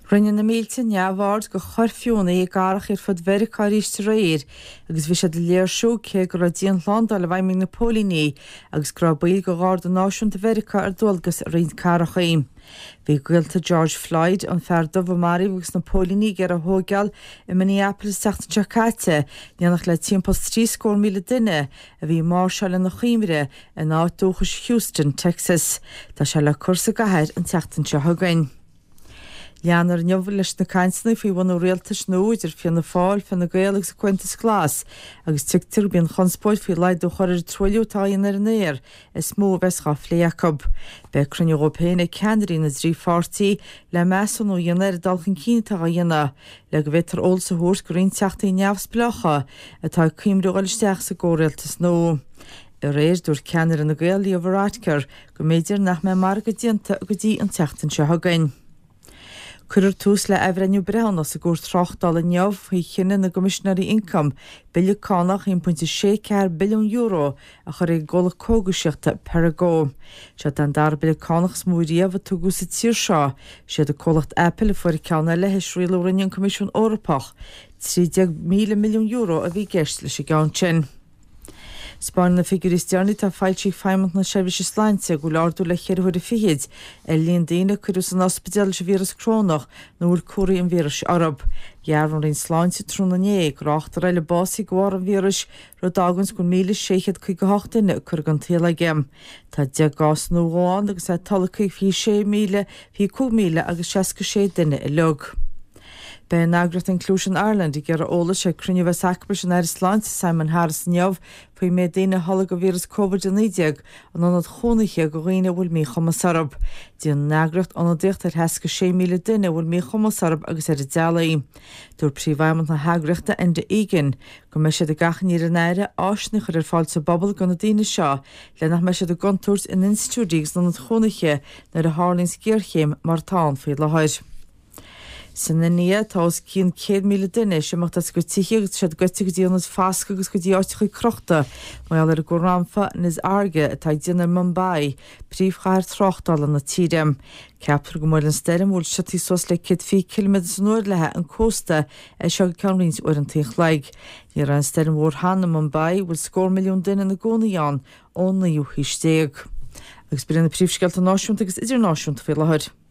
Rinne na mílte neamhhard go chorfiúna I garach ar fud Vericáiriste réir, agus bhí sé de léirsú cé go radíon London le bhaiming na Pólíní agus grabbail go gáir do náisiúnta Verica ar dulgus a rion carachaim. Bhí ghuiilta George Floyd an fear Mari agus na Pólíní gur a thógeal I Minneapolis teachta Chacate, neannach le timp 3 míle duine a bhí Marshall in na Chiimire in átóchas Houston, Texas. Tá se le cursa gatheir an teachtain se thugain. Leanar neamhfuil leis na cainsanna faoi bhain ó réaltas nóidir fianna na fáil fan na Gael agus Quintus Glas, agus tuigtir bíon chunspóid faoi leid do choir troiliútáin ar an éir, is mó bheits gá Jacob. Be crunne Européine ceanirí na drí fortaí le measún ó dhéanaar dalchan cínta a dhéana, le go bhítar olsa thuairt go raon teachtaí neamhspleacha atá cuimrú ghilteach sa ggóréaltas nó. I réir dúir ceanir in na Gael líomhráitcar go méidir nach me mar go dtí go dtí an teachtain se thugain. Cuireadh tús le Eibhreanú Brown as a gúir $3 neamh faoi chinne na Comissionary Income bille cánach €1.6 billion a chur é gola cóguseachta per agó. Se an dar bille cánach smúíomh a tugu sa tír seo, siad a cólacht Apple fuair ceanna le heisrí le Union Commission Europach, €30 million a bhí geist leis I gceann sin. Spáin na figuristiarni tá fáiltí feimant na seirbhís Sláinte go leardú le chéirhuiir fihiid líon daine chuirús an ospidal se víras crónach nó bhfuil cuaí an víras Arab. Gearran rion Sláinte trúna né gráachtar eile básaí go an víras ru dagans go 1,658 duine chur an téla gem. Tá 10 gás nó gháin agus é talacha fi 6,000 fi 5,000 agus 66 duine I lug. Be Nagreth Inclusion Ireland I gur óla sé crunne bheith sacbris an Sláinte Simon Harris neamh faoi mé daine hala go víras COVID-19 an anad chónaiche go ghaoine bhfuil mí chumas Arab. Dí an Nagreth anad diocht ar heasca 6,000 duine bhfuil mí chumas Arab agus ar a dealaí. Dúir príomhhaimant na hagrachta in de igen go me sé de gachan ar an éire áisnich ar fáilte bobbal go na daine seo le nach me sé de gontúirs in institúdígus an chónaiche nar a Harlings Gearchéim mar táin faoi le háir. San na nia tás cín 100,000 duine seachtas go tíigh sé gote go dtíanana fásca agus go dtí áiticha crochta mai ar go ramfa nas airge atá déanana Mumbai, príomhchair $3 na tíidem. Ceaptar go mór an steirem bhfuil sití sos le 5 km nuair lethe an cósta seo ceanrins uair an tíoch leig. Ní an steirem mhór hanna Mumbai bhfuil $4 milliún duine na gcónaíán ón na dúchaí stéag. Agus bíonn na príomhscealta náisiúnta agus idirnáisiúnta faoi láthair.